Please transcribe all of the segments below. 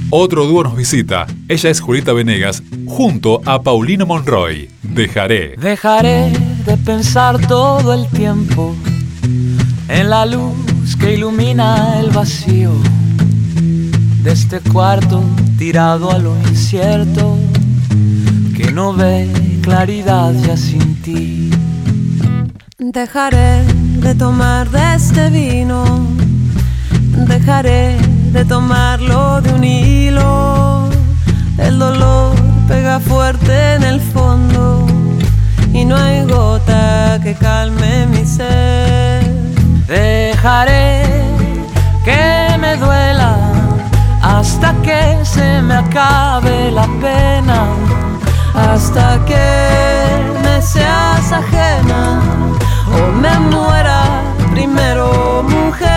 Otro dúo nos visita. Ella es Julieta Venegas junto a Paulino Monroy. Dejaré de pensar todo el tiempo en la luz que ilumina el vacío de este cuarto tirado a lo incierto, que no ve claridad ya sin ti. Dejaré de tomar de este vino, dejaré de tomarlo de un hilo. El dolor pega fuerte en el fondo y no hay gota que calme mi sed. Dejaré que me duela hasta que se me acabe la pena, hasta que me seas ajena o me muera primero, mujer.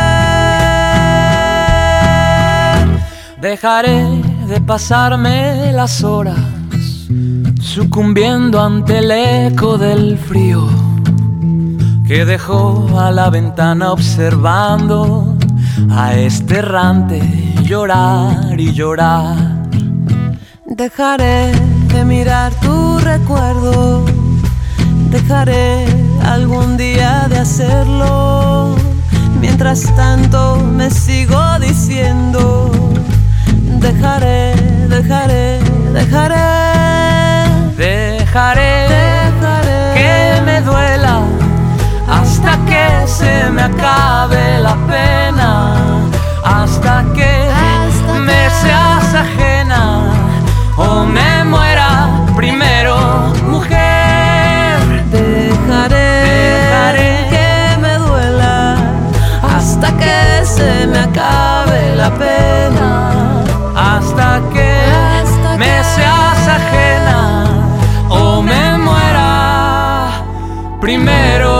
Dejaré de pasarme las horas sucumbiendo ante el eco del frío que dejó a la ventana observando a este errante llorar y llorar. Dejaré de mirar tu recuerdo, dejaré algún día de hacerlo. Mientras tanto me sigo diciendo, dejaré, dejaré, dejaré. Dejaré que me duela hasta que se me acabe la pena, hasta que me seas ajena o me muera primero, mujer. Dejaré que me duela hasta que se me acabe la pena, hasta que me seas ajena o me muera primero.